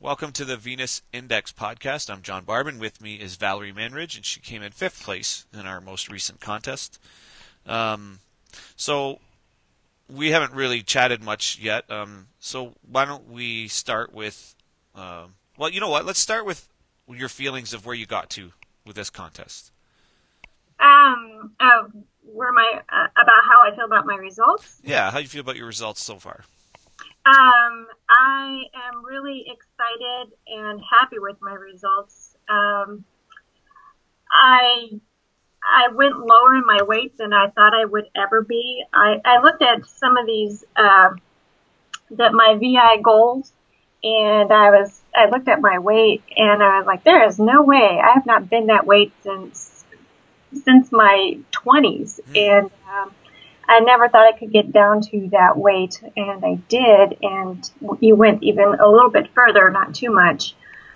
Welcome to the Venus Index podcast. I'm John Barban. With me is Valerie Manridge, and she came in fifth place in our most recent contest. So we haven't really chatted much yet. So why don't we start with, well, you know what? Let's start with your feelings of where you got to with this contest. Where my about how I feel about my results. Yeah, how do you feel about your results so far? I am really excited and happy with my results. I I went lower in my weight than I thought I would ever be. I looked at some of these that my VI goals, and I looked at my weight, and I was like, there is no way I have not been that weight since my 20s, and I never thought I could get down to that weight, and I did, and you went even a little bit further, not too much.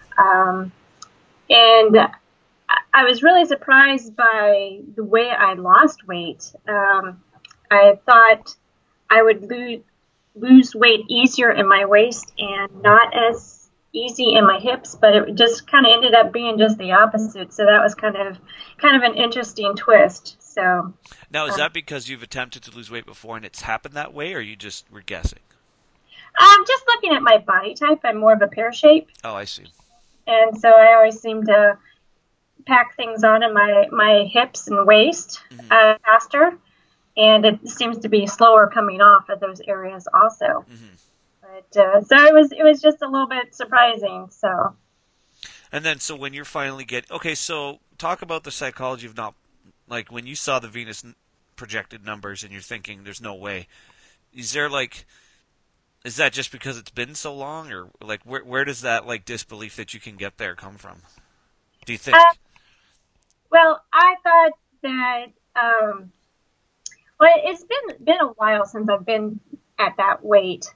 And I was really surprised by the way I lost weight. I thought I would lose weight easier in my waist and not as easy in my hips, but it just kind of ended up being just the opposite. So that was kind of an interesting twist. So Now, is that because you've attempted to lose weight before and it's happened that way, or you just were guessing? just looking at my body type, I'm more of a pear shape, Oh, I see. and so I always seem to pack things on in my hips and waist Mm-hmm. faster, and it seems to be slower coming off of those areas also. Mm-hmm. But so it was just a little bit surprising. So And then, so when you're finally okay, so talk about the psychology of not, like, when you saw the Venus projected numbers and you're thinking, there's no way. Is there, like, is that just because it's been so long, or, like, where does that, like, disbelief that you can get there come from? Do you uh, think? well, I thought that well, it's been a while since I've been at that weight.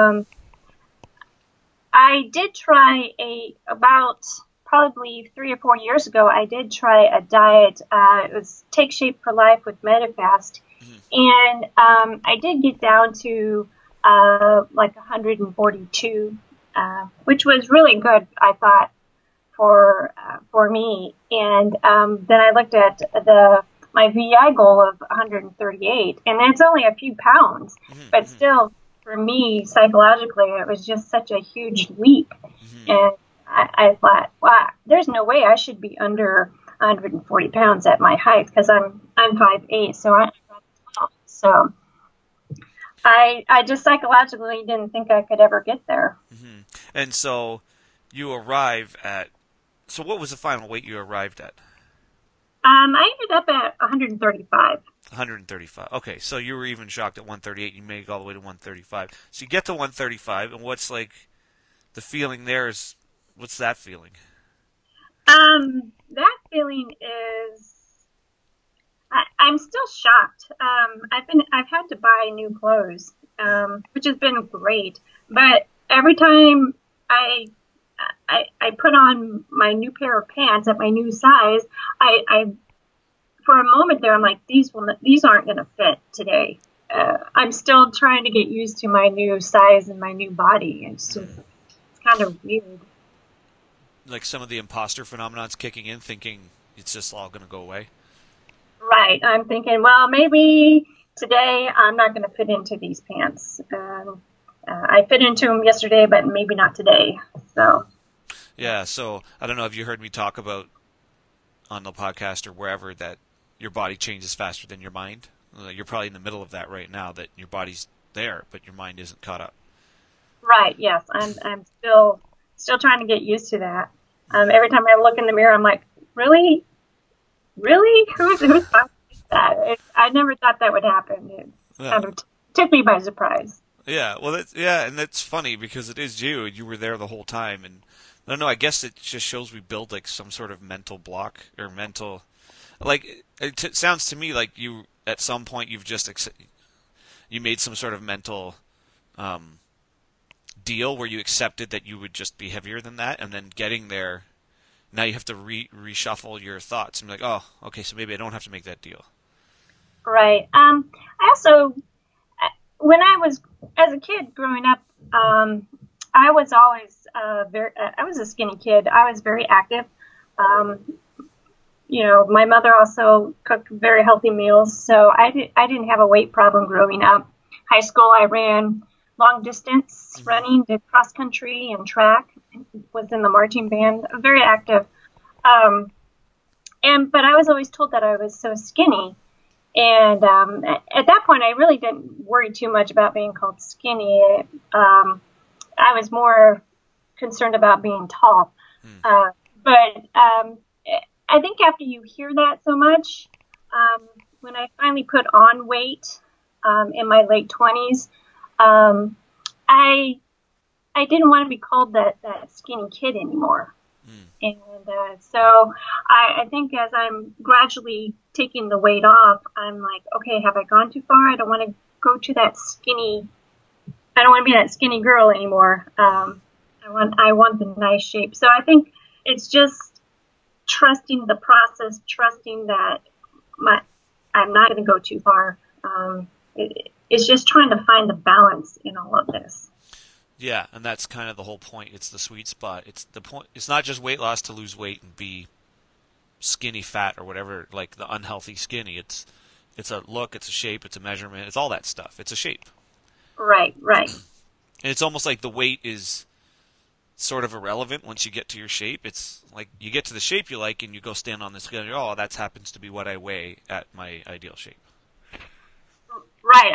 I did try about probably 3 or 4 years ago. I did try a diet. It was Take Shape for Life with Medifast, Mhm. and I did get down to like 142, which was really good, I thought, for me. And then I looked at the my VI goal of 138, and it's only a few pounds, Mhm. but Mhm. still, for me, psychologically, it was just such a huge leap. Mhm. And I thought, wow, there's no way I should be under 140 pounds at my height because I'm 5'8", so I just psychologically didn't think I could ever get there. Mhm. And so you arrive at. So what was the final weight you arrived at? I ended up at 135. 135. Okay, so you were even shocked at 138. You made it all the way to 135. So you get to 135, and what's, like, the feeling there is? What's that feeling? That feeling is, I'm still shocked. I've had to buy new clothes, Mm. which has been great. But every time I put on my new pair of pants at my new size, I for a moment there, I'm like, these aren't going to fit today. I'm still trying to get used to my new size and my new body. It's kind of weird. Like, some of the imposter phenomenon's kicking in, thinking it's just all going to go away. Right. I'm thinking, well, maybe today I'm not going to fit into these pants. I fit into them yesterday, but maybe not today. Mm. So, Yeah, so I don't know if you heard me talk about on the podcast or wherever that your body changes faster than your mind. You're probably in the middle of that right now, that your body's there, but your mind isn't caught up. right. Yes. I'm still trying to get used to that. Every time I look in the mirror, I'm like, really? Really? Who's talking that? I never thought that would happen. It Yeah. kind of took me by surprise. Yeah, well, yeah, and that's funny because it is you. You were there the whole time, and I don't know. I guess it just shows we build, like, some sort of mental block or mental. Like, sounds to me like you at some point you've just you made some sort of mental um, deal where you accepted that you would just be heavier than that, and then getting there, now you have to reshuffle your thoughts and be like, oh, okay, so maybe I don't have to make that deal. Right. I also, when I was as a kid growing up, I was always I was a skinny kid. I was very active. Um, my mother also cooked very healthy meals, so I didn't have a weight problem growing up. High school, I ran long distance Hmm. running, did cross country and track, was in the marching band, very active. Um, but I was always told that I was so skinny. And at that point, I really didn't worry too much about being called skinny. Um, I was more concerned about being tall. Hmm. But I think after you hear that so much, when I finally put on weight in my late 20s, um, I I didn't want to be called that skinny kid anymore. Hmm. And so I think as I'm gradually taking the weight off, I'm like, okay, have I gone too far? I don't want to go to that skinny. I don't want to be that skinny girl anymore. Hmm. I want the nice shape. So I think it's just trusting the process, trusting that my I'm not going to go too far. It's just trying to find the balance in all of this. Yeah, and that's kind of the whole point. It's the sweet spot. It's the point. It's not just weight loss to lose weight and be skinny fat or whatever, like the unhealthy skinny. It's a look, it's a shape, it's a measurement, it's all that stuff. It's a shape. Right, right. And it's almost like the weight is sort of irrelevant once you get to your shape. It's like you get to the shape you like and you go stand on the scale and you're, oh, that happens to be what I weigh at my ideal shape. Right.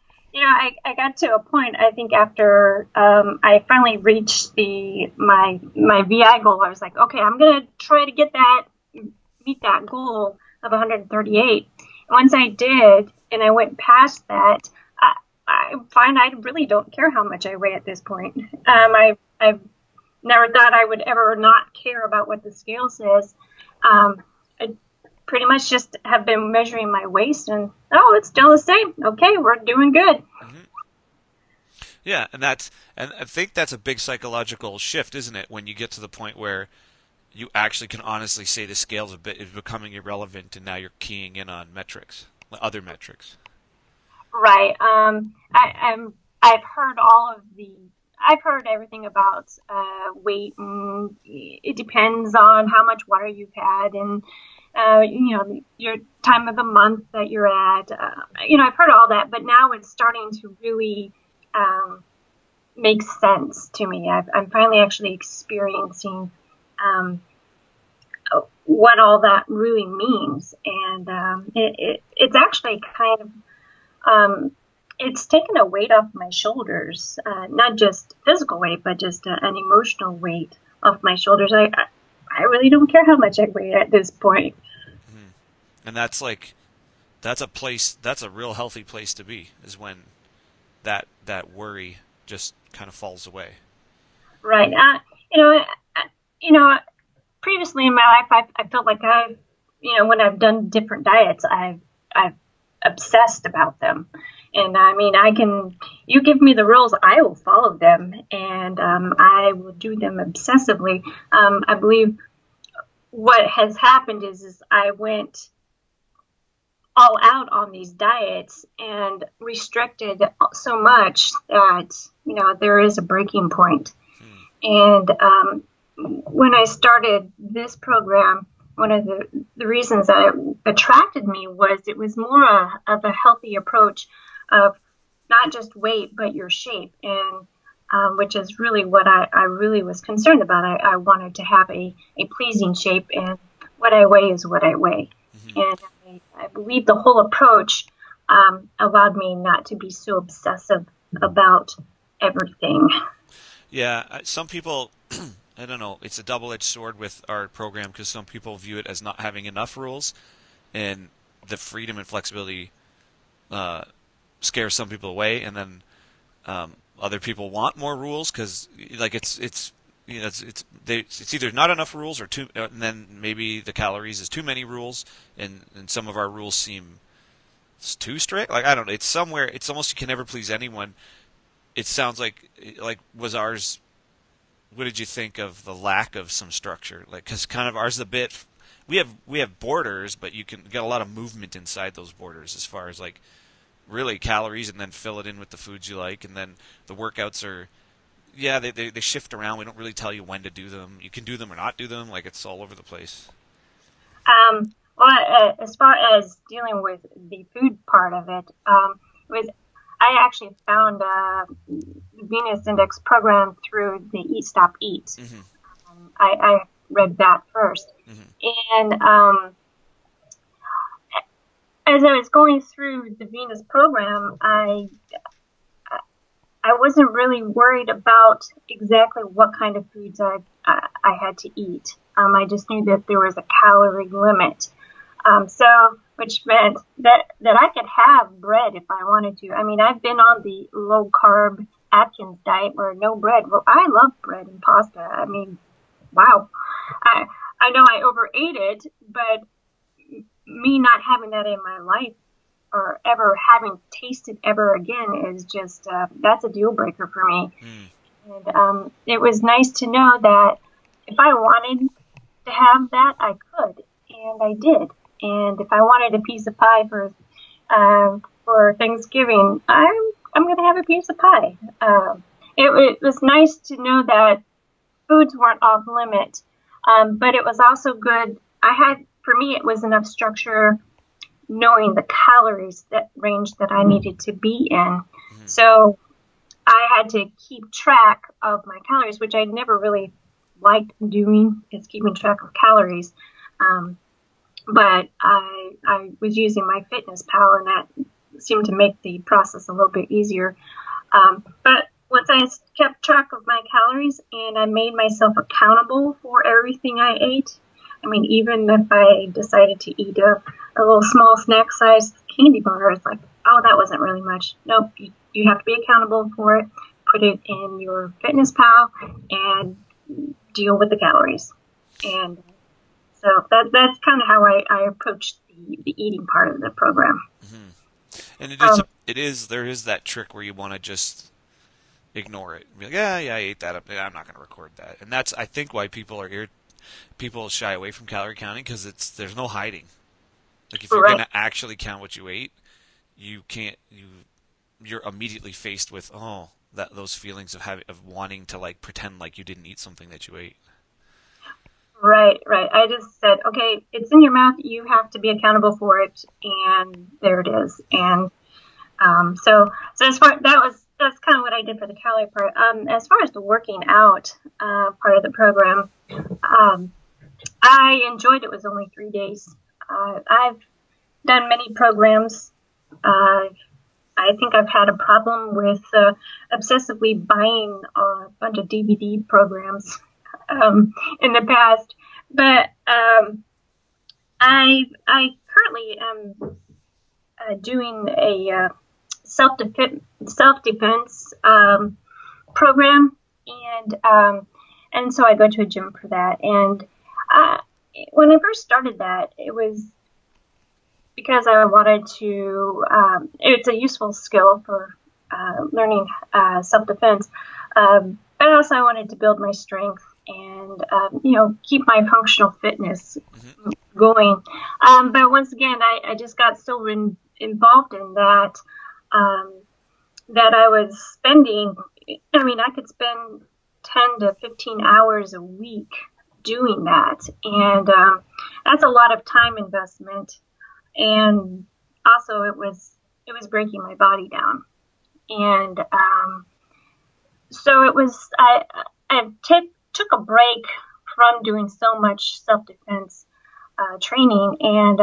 I got to a point. I think after I finally reached the my VI goal, I was like, okay, I'm gonna try to meet that goal of 138. Once I did, and I went past that, I find I really don't care how much I weigh at this point. I've never thought I would ever not care about what the scale says. I pretty much just have been measuring my waist, and oh, it's still the same. Okay, we're doing good. Mm-hmm. Yeah, and I think that's a big psychological shift, isn't it? When you get to the point where you actually can honestly say the scale's a bit is becoming irrelevant, and now you're keying in on metrics, other metrics. Right. I've heard all of the. I've heard everything about weight, and it depends on how much water you've had, and your time of the month that you're at. I've heard all that, but now it's starting to really um, make sense to me. I'm finally actually experiencing um, what all that really means, and it's actually kind of it's taken a weight off my shoulders, not just physical weight, but just an emotional weight off my shoulders. I really don't care how much I weigh at this point. Mm-hmm. And that's a place that's a real healthy place to be is when that worry just kind of falls away. Right. You know, you know, previously in my life, I felt like when I've done different diets, I've obsessed about them. And I mean, you give me the rules, I will follow them, and I will do them obsessively. I believe what has happened is I went all out on these diets and restricted so much that, there is a breaking point. Hmm. And when I started this program, one of the reasons that it attracted me was it was more of a healthy approach of not just weight, but your shape. And which is really what I really was concerned about. I wanted to have a pleasing shape, and what I weigh is what I weigh. Hmm. And I believe the whole approach allowed me not to be so obsessive about everything. Yeah, some people, I don't know, it's a double-edged sword with our program because some people view it as not having enough rules, and the freedom and flexibility uh, scares some people away, and then other people want more rules because like it's it's either not enough rules or too, and then maybe the calories is too many rules, and some of our rules seem too strict. Like I don't know, it's somewhere. It's almost you can never please anyone. It sounds like was ours. What did you think of the lack of some structure? Like because kind of ours is a bit. We have borders, but you can get a lot of movement inside those borders as far as like really calories, and then fill it in with the foods you like, and then the workouts are Yeah, they shift around. We don't really tell you when to do them. You can do them or not do them. Like it's all over the place. Well, as far as dealing with the food part of it, was I actually found the Venus Index program through the Eat Stop Eat. Hmm. I read that first, Hmm. and as I was going through the Venus program, I wasn't really worried about exactly what kind of foods I had to eat. I just knew that there was a calorie limit. So, which meant that I could have bread if I wanted to. I mean, I've been on the low carb Atkins diet where no bread. Well, I love bread and pasta. I mean, wow. I I know I overate it, but me not having that in my life or ever having tasted ever again is just that's a deal breaker for me. Mm. And it was nice to know that if I wanted to have that, I could, and I did. And if I wanted a piece of pie for Thanksgiving, I'm going to have a piece of pie. It was nice to know that foods weren't off limit, but it was also good. I had for me it was enough structure knowing the calories that range that I needed to be in. Hmm. So I had to keep track of my calories, which I never really liked doing, is keeping track of calories. Um, but I was using my fitness pal, and that seemed to make the process a little bit easier. But once I kept track of my calories and I made myself accountable for everything I ate, I mean, even if I decided to eat a little small snack sized candy bar, it's like, oh, that wasn't really much. Nope, you have to be accountable for it. Put it in your fitness pal and deal with the calories. And so that's kind of how I approached the eating part of the program. Hmm. And Um, it is there is that trick where you want to just ignore it. Be like, yeah, yeah, I ate that. I'm not going to record that. And that's I think why people shy away from calorie counting because it's there's no hiding. Like if you're going right. to actually count what you ate, you can't you're immediately faced with that those feelings of having of wanting to like pretend like you didn't eat something that you ate. Right, right. I just said, okay, it's in your mouth. You have to be accountable for it, and there it is. And so as far that's kind of what I did for the calorie part. As far as the working out part of the program, um, I enjoyed it. Was only 3 days. I've done many programs. Uh, I think I've had a problem with obsessively buying a bunch of DVD programs in the past, but I currently am doing a self defense program, and so I go to a gym for that. And uh, when I first started that, it was because I wanted to. It's a useful skill for learning self defense, but also I wanted to build my strength and keep my functional fitness Hmm. going. But once again, I just got so involved in that um, that I was spending. I mean, I could spend 10 to 15 hours a week doing that, and that's a lot of time investment. And also, it was breaking my body down, and so it was. Took a break from doing so much self defense training, and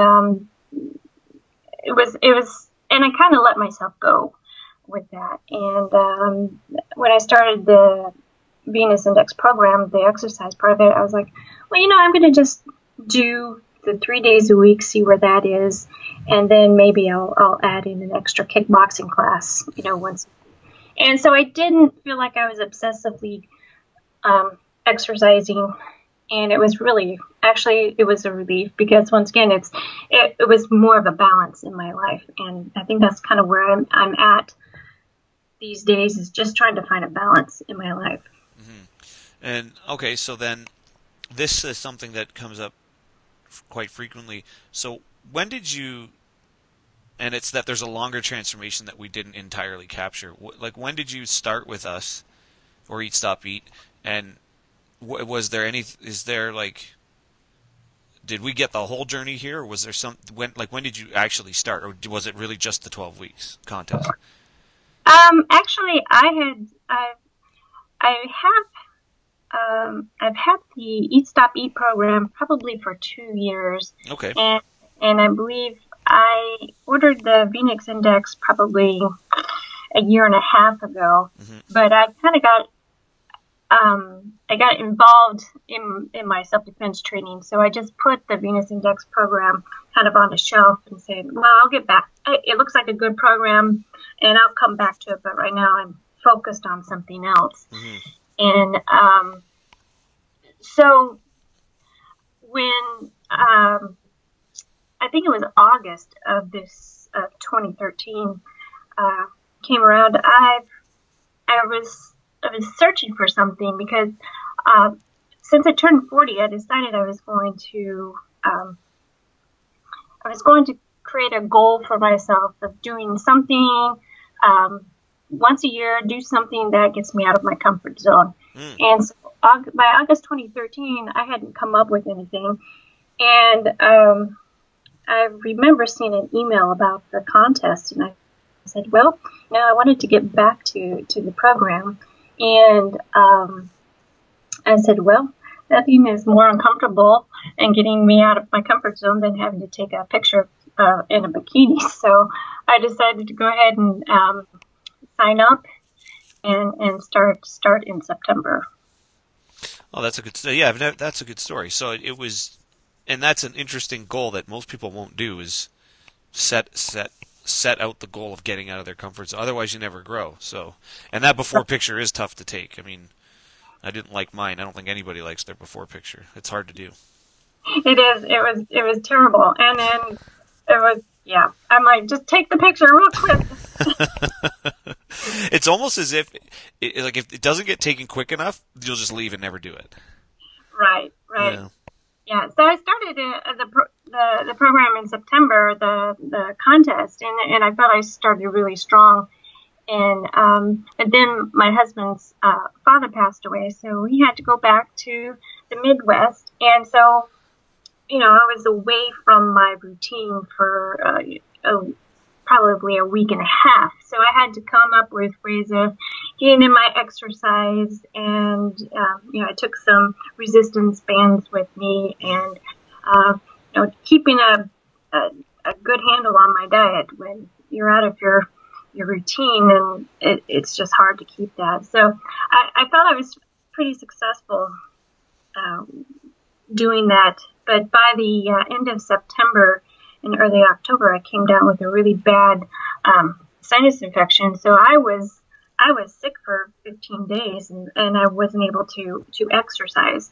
and I kind of let myself go with that. And when I started the Venus Index program, the exercise part of it, I was like, well, I'm going to just do the 3 days a week, see where that is, and then maybe I'll add in an extra kickboxing class, once. And so I didn't feel like I was obsessively exercising, and it was really actually it was a relief because once again it was more of a balance in my life, and I think that's kind of where I'm at these days, is just trying to find a balance in my life. Hmm. And okay, so then this is something that comes up quite frequently. So when did you? And it's that there's a longer transformation that we didn't entirely capture. Like when did you start with us or Eat Stop Eat. And was there any? Is there like? Did we get the whole journey here, or was there some when did you actually start, or was it really just the 12 weeks contest? Actually, I I've had the Eat Stop Eat program probably for 2 years, Okay. and and I believe I ordered the Phoenix Index probably a year and a half ago. Hmm. But I got involved in my self defense training, so I just put the Venus Index program kind of on the shelf and said, "Well, I'll get back. It looks like a good program, and I'll come back to it. But right now, I'm focused on something else." Hmm. And so when I think it was August of this 2013 uh, came around, I was searching for something because uh, since I turned 40, I decided I was going to create a goal for myself of doing something um, once a year, do something that gets me out of my comfort zone. Mm. And so by August 2013, I hadn't come up with anything. And I remember seeing an email about the contest, and I said, "Well, now I wanted to get back to the program." And I said, "Well, nothing is more uncomfortable and getting me out of my comfort zone than having to take a picture in a bikini." So I decided to go ahead and sign up and start in September. Oh, that's a good. Yeah, that's a good story. So it was, and that's an interesting goal that most people won't do is set out the goal of getting out of their comfort zone. Otherwise, you never grow. So, and that before picture is tough to take. I mean, I didn't like mine. I don't think anybody likes their before picture. It's hard to do. It is. It was terrible. And then it was, yeah. I'm like, just take the picture real quick. It's almost as if, like, if it doesn't get taken quick enough, you'll just leave and never do it. Right, right. Yeah. Yeah. So I started the program in September, the contest, and I felt I started really strong. And then my husband's father passed away, so we had to go back to the Midwest, and so I was away from my routine for probably a week and a half. So I had to come up with ways of getting in my exercise, and I took some resistance bands with me, and keeping a good handle on my diet when you're out of your routine, and it's just hard to keep that. So I thought I was pretty successful um, doing that. But by the end of September and early October, I came down with a really bad sinus infection. So I was sick for 15 days, and I wasn't able to exercise.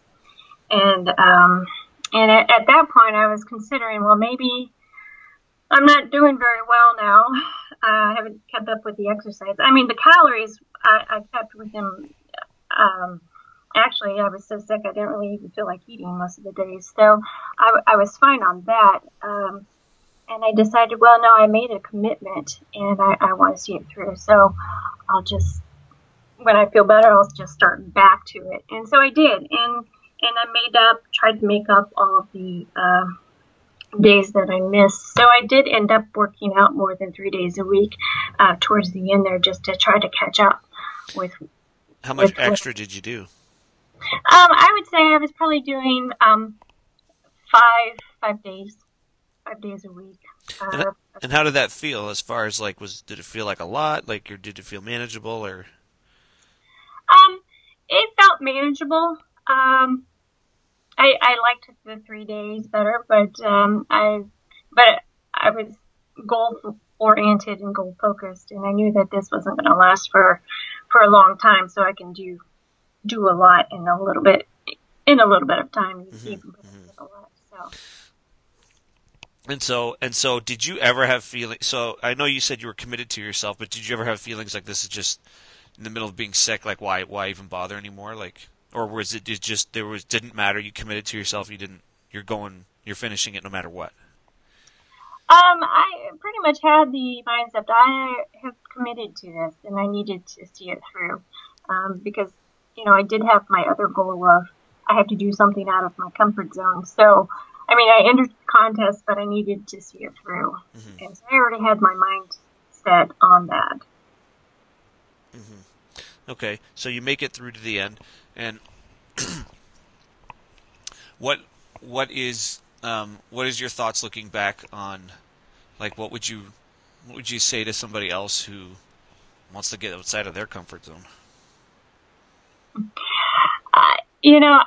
And at that point, I was considering, well, maybe I'm not doing very well now. I haven't kept up with the exercise. I mean, the calories I kept within. Actually, I was so sick I didn't really even feel like eating most of the days. So I was fine on that. And I decided, well, no, I made a commitment and I want to see it through. So I'll just, when I feel better, I'll just start back to it. And so I did. And I tried to make up all of the days that I missed. So I did end up working out more than 3 days a week towards the end there, just to try to catch up with. How much extra did you do? I would say I was probably doing five days, 5 days a week. And and how did that feel? As far as like, did it feel like a lot? Like, or did it feel manageable? Or Um, it felt manageable. I liked the 3 days better, but I was goal oriented and goal focused, and I knew that this wasn't going to last for a long time, so I can do a lot in a little bit of time. mm-hmm, You can put mm-hmm. a lot. So And so, did you ever have feelings? So I know you said you were committed to yourself, but did you ever have feelings like this is just in the middle of being sick? Like, why even bother anymore? Like, or was it just didn't matter? You committed to yourself. You're finishing it no matter what. I pretty much had the mindset that I have committed to this, and I needed to see it through, because I did have my other goal of I have to do something out of my comfort zone. So, I mean, I entered the contest, but I needed to see it through. Mm-hmm. And so I already had my mind set on that. Mm-hmm. Okay, so you make it through to the end, and what what is your thoughts looking back on, like, what would you say to somebody else who wants to get outside of their comfort zone? You know,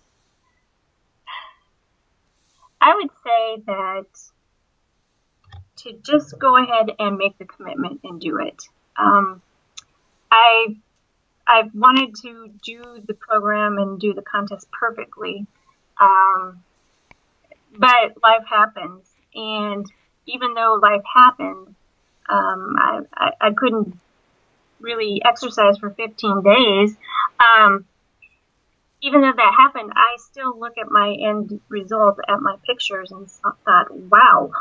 I would say that to just go ahead and make the commitment and do it. Um, I I've wanted to do the program and do the contest perfectly, um, but life happens, and even though life happened, I couldn't really exercise for 15 days. Um, Even though that happened, I still look at my end result at my pictures and thought, wow.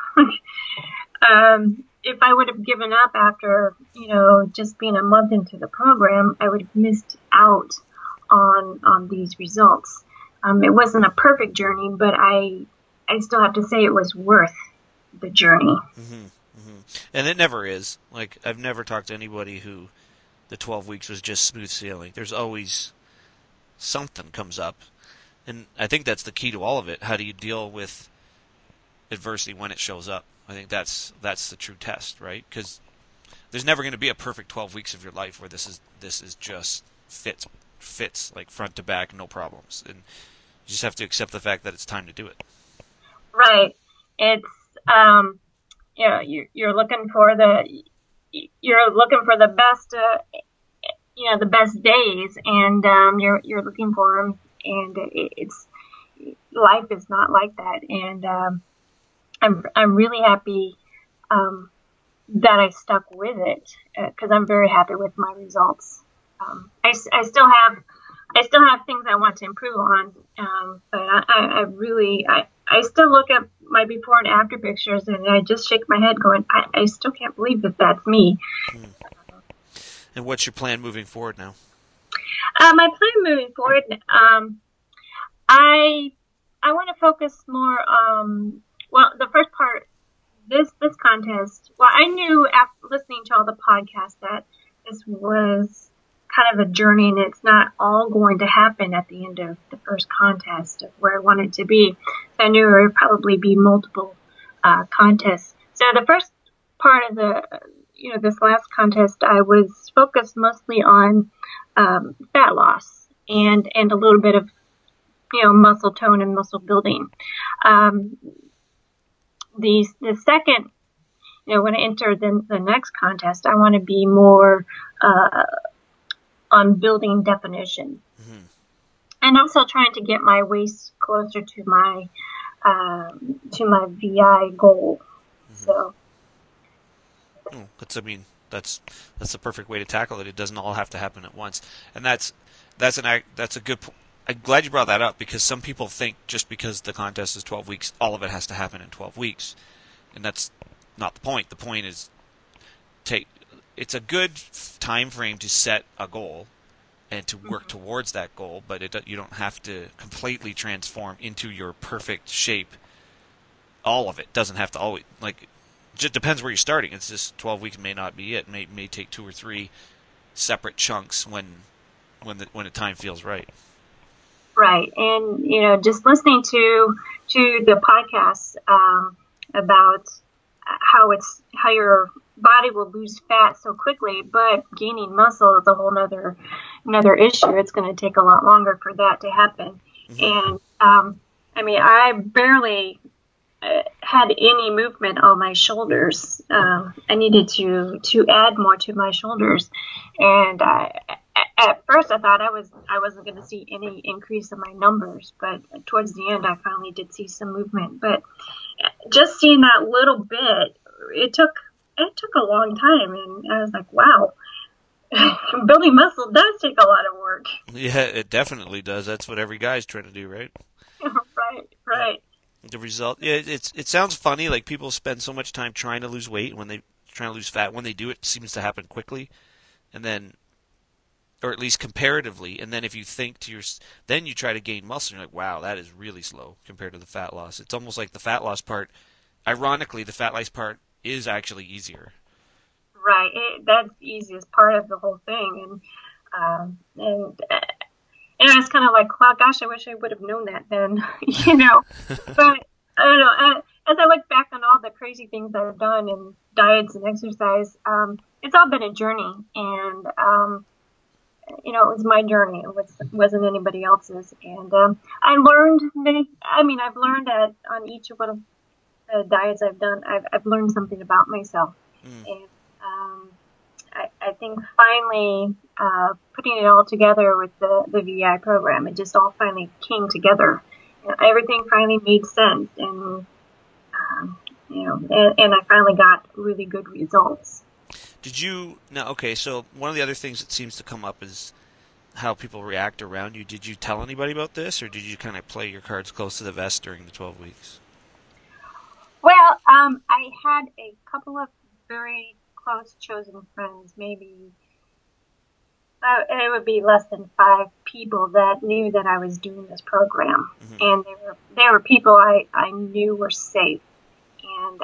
If I would have given up after, just being a month into the program, I would have missed out on these results. It wasn't a perfect journey, but I still have to say it was worth the journey. Mm-hmm. Mm-hmm. And it never is. Like, I've never talked to anybody who the 12 weeks was just smooth sailing. There's always something comes up, and I think that's the key to all of it. How do you deal with adversity when it shows up? I think that's the true test, right? Because there's never going to be a perfect 12 weeks of your life where this is just fits like front to back, no problems, and you just have to accept the fact that it's time to do it. Right. It's you're looking for the best the best days, and you're looking for them, and it's life is not like that, and I'm really happy that I stuck with it because I'm very happy with my results. I still have things I want to improve on, but I still look at my before and after pictures and I just shake my head going, I still can't believe that that's me. Hmm. And what's your plan moving forward now? My plan moving forward, I I want to focus more. Well, the first part, this contest. Well, I knew after listening to all the podcasts that this was kind of a journey, and it's not all going to happen at the end of the first contest of where I wanted to be. So I knew there would probably be multiple contests. So the first part of this last contest, I was focused mostly on fat loss and a little bit of muscle tone and muscle building. Um, the second, when I enter the next contest, I want to be more on building definition, Mm-hmm. and also trying to get my waist closer to my VI goal. Mm-hmm. So I mean, that's the perfect way to tackle it. It doesn't all have to happen at once, and that's a good. I'm glad you brought that up because some people think just because the contest is 12 weeks, all of it has to happen in 12 weeks, and that's not the point. The point is it's a good time frame to set a goal and to work towards that goal, but you don't have to completely transform into your perfect shape. All of it doesn't have to always like. It just depends where you're starting. It's just 12 weeks may not be it. May take 2 or 3 separate chunks when the time feels right. right, and just listening to the podcast about how your body will lose fat so quickly, but gaining muscle is a whole another issue. It's going to take a lot longer for that to happen. Mm-hmm. And I mean, I barely had any movement on my shoulders. I needed to add more to my shoulders, and at first I thought I wasn't going to see any increase in my numbers, but towards the end I finally did see some movement. But just seeing that little bit, it took a long time, and I was like, wow. Building muscle does take a lot of work. Yeah, it definitely does. That's what every guy's trying to do, right? Right. The result, yeah, it sounds funny. Like people spend so much time trying to lose weight, and when they trying to lose fat, when they do it, it seems to happen quickly, and then or at least comparatively. And then if you think to your, then you try to gain muscle, and you're like, wow, that is really slow compared to the fat loss. It's almost like the fat loss part. Ironically, the fat loss part is actually easier. Right. That's the easiest part of the whole thing. And I was kind of like, well, gosh, I wish I would have known that then, you know. But I don't know. As I look back on all the crazy things I've done in diets and exercise, it's all been a journey, and it was my journey. Wasn't anybody else's. And I learned many. I mean, I've learned that on each of one of the diets I've done, I've learned something about myself, Mm. and I think finally putting it all together with the VI program, it just all finally came together. Everything finally made sense, and and I finally got really good results. Did you now? Okay, so one of the other things that seems to come up is how people react around you. Did you tell anybody about this, or did you kind of play your cards close to the vest during the 12 weeks? Well, I had a couple of very close chosen friends, maybe it would be less than five people that knew that I was doing this program, Hmm. and they were people I knew were safe, and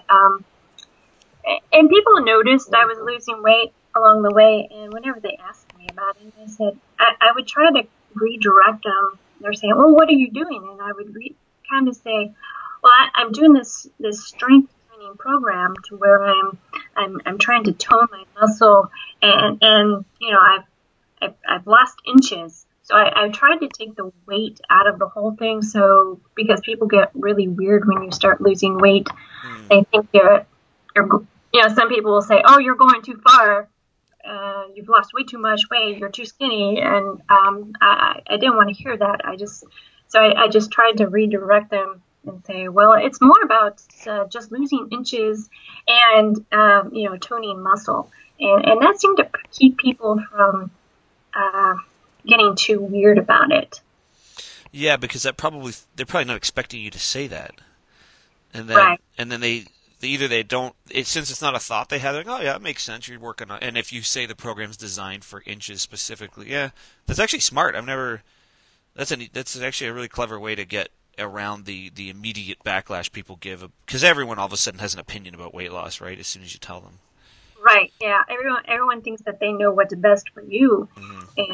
people noticed I was losing weight along the way, and whenever they asked me about it, I said I would try to redirect them. They're saying, "Well, what are you doing?" And I would kind of say, "Well, I'm doing this strength training program to where I'm trying to tone my muscle, and I've lost inches." So I tried to take the weight out of the whole thing. So because people get really weird when you start losing weight, Mm. they think you're some people will say, "Oh, you're going too far. You've lost way too much weight. You're too skinny." And I didn't want to hear that. I just tried to redirect them and say, "Well, it's more about just losing inches and toning muscle." And that seemed to keep people from uh, getting too weird about it. Yeah, because they're probably not expecting you to say that, and then Right. they either they don't since it's not a thought they have, they're like, oh yeah, it makes sense. You're working on, and if you say the program's designed for inches specifically, yeah, that's actually smart. I've never that's actually a really clever way to get around the immediate backlash people give because everyone all of a sudden has an opinion about weight loss, right? As soon as you tell them. Right. Yeah. Everyone thinks that they know what's best for you, Hmm. and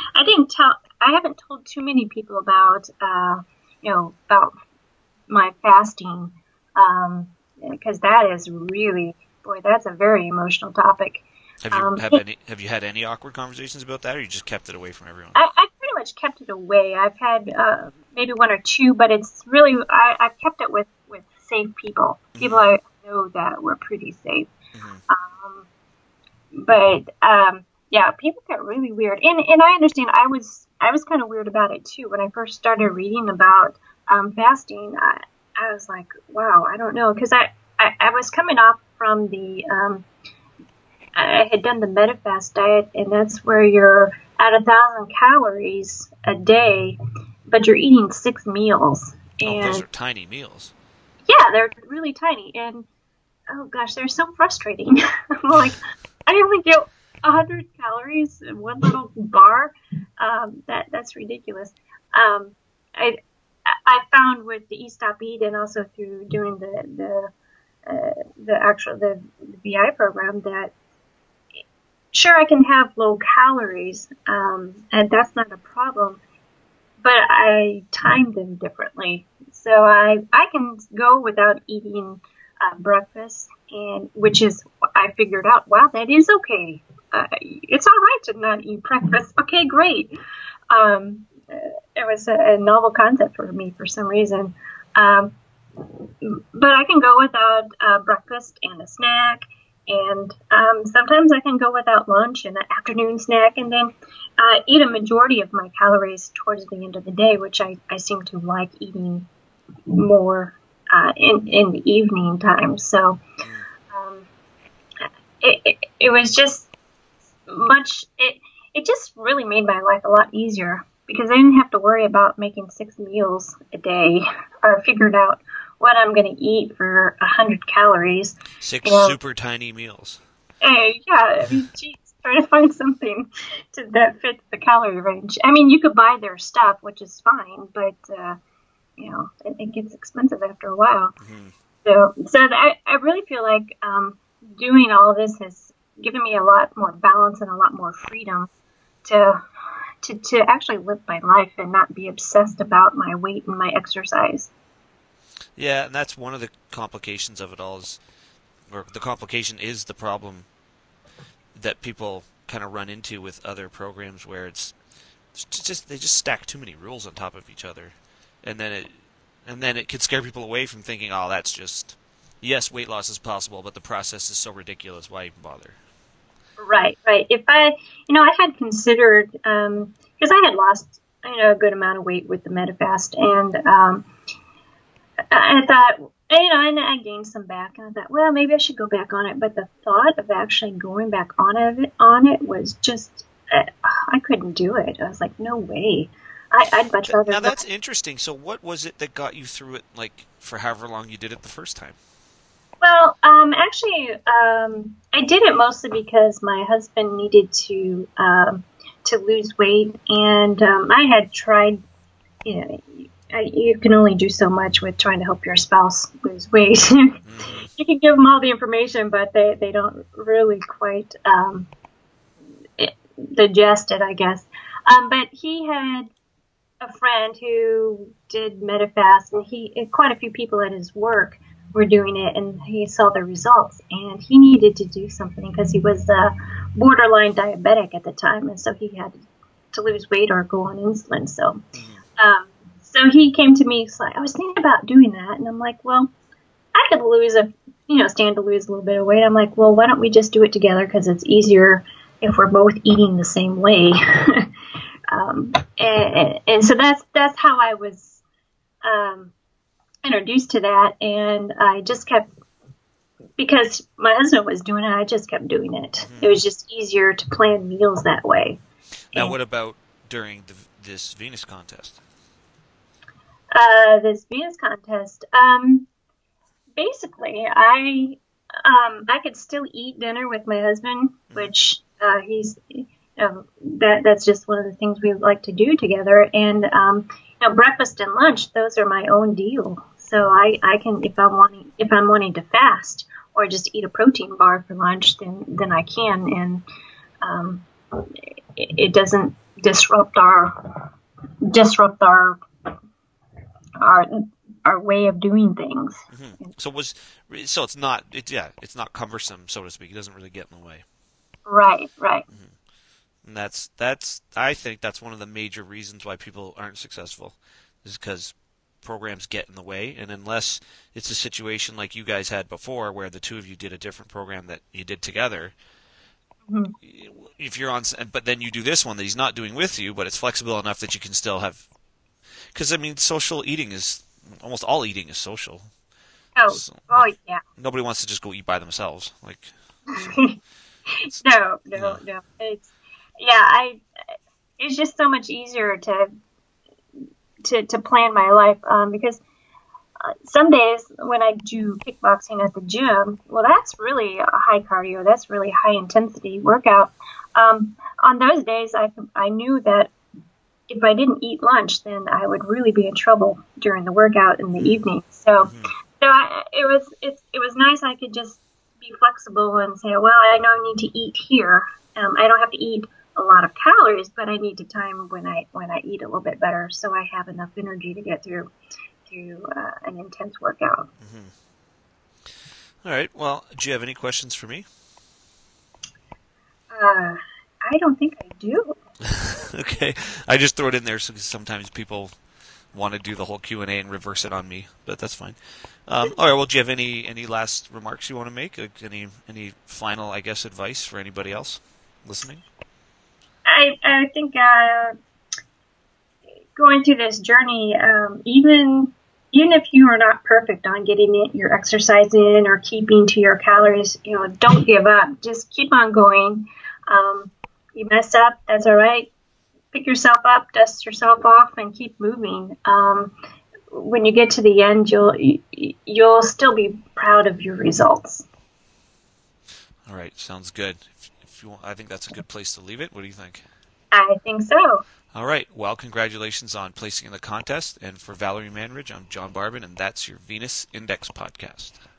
I haven't told too many people about about my fasting, because that is really, boy, that's a very emotional topic. It, Have you had any awkward conversations about that, or you just kept it away from everyone? I pretty much kept it away. I've had maybe one or two, but it's really I've kept it with safe people, people Hmm. I know that were pretty safe. Hmm. Um, but yeah, people get really weird, and I understand. I was kind of weird about it too when I first started reading about fasting. I was like, wow, I don't know, because I was coming off from I had done the Medifast diet, and that's where you're at 1,000 calories a day, but you're eating 6 meals, Oh, those and are tiny meals. yeah, they're really tiny, and oh gosh, they're so frustrating. I'm like, I only get 100 calories in one little bar. That's ridiculous. Um, I I found with the Eat Stop Eat, and also through doing the VI program, that sure I can have low calories, and that's not a problem, but I time them differently. So I can go without eating breakfast, and which is I figured out. Wow, that is okay. It's all right to not eat breakfast. Okay, great. It was a novel concept for me for some reason. Um, but I can go without breakfast and a snack, and sometimes I can go without lunch and an afternoon snack, and then eat a majority of my calories towards the end of the day, which I seem to like eating more in the evening time. So Mm. um, it was just much. It just really made my life a lot easier because I didn't have to worry about making 6 meals a day or figured out what I'm going to eat for 100 calories. Six And super tiny meals. yeah, I mean, geez, try to find something that fits the calorie range. I mean, you could buy their stuff, which is fine, but it gets expensive after a while. Hmm. So I really feel like doing all this has given me a lot more balance and a lot more freedom to to actually live my life and not be obsessed about my weight and my exercise. Yeah, and that's one of the complications of it all is, or the complication is the problem that people kind of run into with other programs where it's just they just stack too many rules on top of each other, and then it can scare people away from thinking, oh, that's just yes, weight loss is possible, but the process is so ridiculous. Why even bother? Right, right. If I had considered, because I had lost, a good amount of weight with the Medifast, and I thought, and I gained some back, and I thought, well, maybe I should go back on it. But the thought of actually going back on it was just, I couldn't do it. I was like, no way. I'd much rather Now that's not. interesting. So what was it that got you through it, like for however long you did it the first time? Well, actually, I did it mostly because my husband needed to lose weight, and I had tried. You can only do so much with trying to help your spouse lose weight. Hmm. You can give them all the information, but they don't really quite digest it, I guess. But he had a friend who did Medifast, and quite a few people at his work were doing it, and he saw the results, and he needed to do something because he was borderline diabetic at the time, and so he had to lose weight or go on insulin. So, Hmm. um, so he came to me. He's like, I was thinking about doing that, and I'm like, well, I could stand to lose a little bit of weight. I'm like, well, why don't we just do it together because it's easier if we're both eating the same way. And so that's how I was um, introduced to that, and I just kept because my husband was doing it. I just kept doing it. Hmm. It was just easier to plan meals that way. Now, And what about during this Venus contest? this Venus contest, basically, I could still eat dinner with my husband, Hmm. which he's that's just one of the things we like to do together. And breakfast and lunch, those are my own deal. So I can if I'm wanting to fast or just eat a protein bar for lunch, then I can, and um, it doesn't disrupt our our way of doing things. Hmm. So it's not it's not cumbersome, so to speak. It doesn't really get in the way. Right, right. And that's I think that's one of the major reasons why people aren't successful is because programs get in the way, and unless it's a situation like you guys had before where the two of you did a different program that you did together, Mhm. if you're on, but then you do this one that he's not doing with you, but it's flexible enough that you can still have, because I mean, social eating is almost all eating is social. Oh, So, oh like yeah. nobody wants to just go eat by themselves. Like so, it's No, yeah. no, no. It's just so much easier to plan my life because some days when I do kickboxing at the gym, well, that's really a high cardio. That's really high intensity workout. On those days, I knew that if I didn't eat lunch, then I would really be in trouble during the workout in the evening. Hmm. It was nice. I could just be flexible and say, well, I know I need to eat here. I don't have to eat a lot of calories, but I need to time when I eat a little bit better, so I have enough energy to get through an intense workout. Hmm. All right. Well, do you have any questions for me? I don't think I do. Okay, I just throw it in there because sometimes people want to do the whole Q&A and reverse it on me, but that's fine. All right. Well, do you have any last remarks you want to make? Like any final, I guess, advice for anybody else listening? I think going through this journey, even if you are not perfect on getting your exercise in or keeping to your calories, don't give up. Just keep on going. You mess up, that's all right. Pick yourself up, dust yourself off, and keep moving. When you get to the end, you'll still be proud of your results. All right. Sounds good. if you want, I think that's a good place to leave it. What do you think? I think so. All right. Well, congratulations on placing in the contest. And for Valerie Manridge, I'm John Barban, and that's your Venus Index podcast.